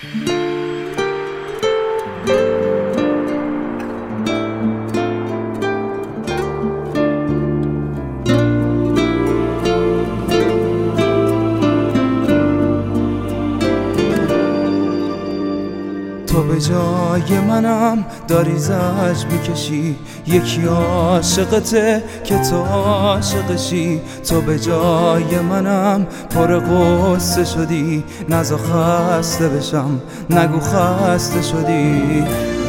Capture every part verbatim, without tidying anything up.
تو به جای منم داری زج میکشی، یکی عاشقته که تو عاشقشی. تو به جای منم پر غصه شدی، نزا خسته بشم نگو خسته شدی.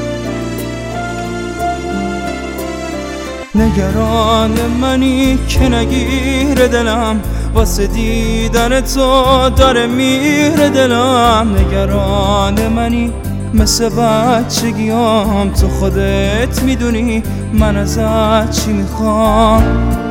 نگران منی که نگیر دلم، واسه دیدن تو داره میره دلم. نگران منی مثل بچگیام، تو خودت میدونی من ازت چی میخوام.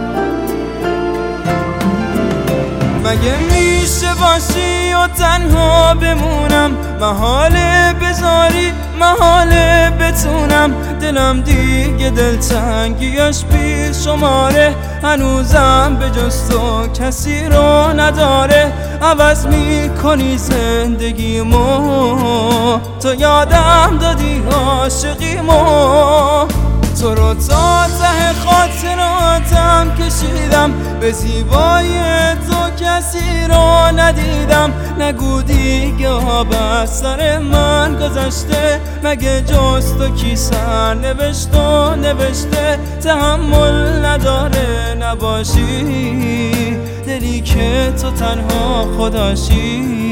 مگه میشه باشی و تنها بمونم، محاله بذاری محاله بتونم. دلم دیگه دلتنگیش بی شماره، هنوزم به جز تو کسی رو نداره. عوض میکنی زندگیمو، تو یادم دادی عاشقیمو. تو رو تا ته خاطراتم کشیدم، به زیبایی تو کسی رو ندیدم. نگو دیگه آب از سر من گذشته، مگه جز تو کی سر نوشت و نوشته. تحمل نداره نباشی، دلی که تو تنها خداشی.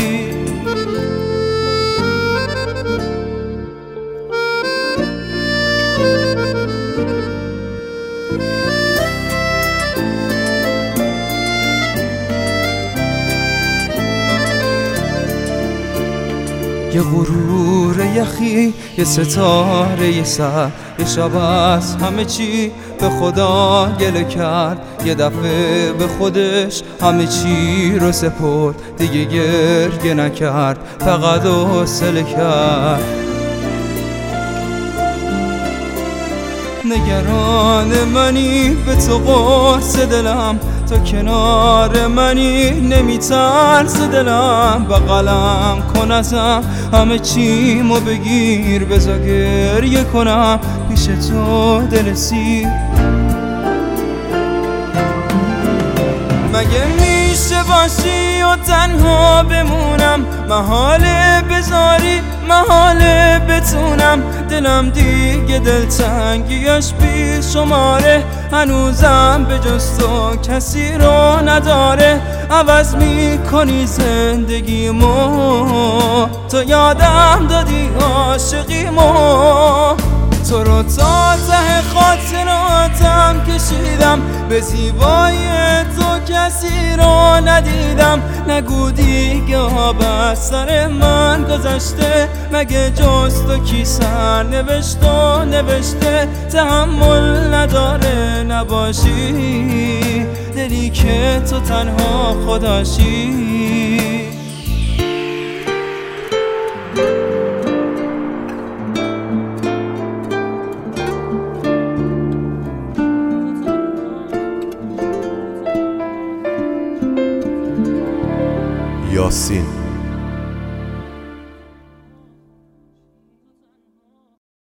یه غرور یخی، یه ستاره یه سر، یه شب از همه چی به خدا گله کرد. یه دفعه به خودش همه چی رو سپرد، دیگه گریه نکرد فقط حوصله کرد. نگران منی به تو قرص دلم، تو کنار منی نمیترس دلم. بغلم کن ازم همه چیمو بگیر، بذار گریه کنم پیش تو دل سیر. مگه میشه باشی و تنها بمونم، محاله بذاری محاله بتونم. دلم دیگه دلتنگیش بی شماره، هنوزم به جز تو کسی رو نداره. عوض میکنی زندگیمو، تو یادم دادی عاشقیمو. تو رو تا ته خاطراتم کشیدم، به زیبایی تو کسی رو ندیدم. نگو دیگه آب از سر من گذشته، مگه جز تو کی سر نوشت و نوشته. تحمل نداره نباشی، دلی که تو تنها خداشی. یاسین.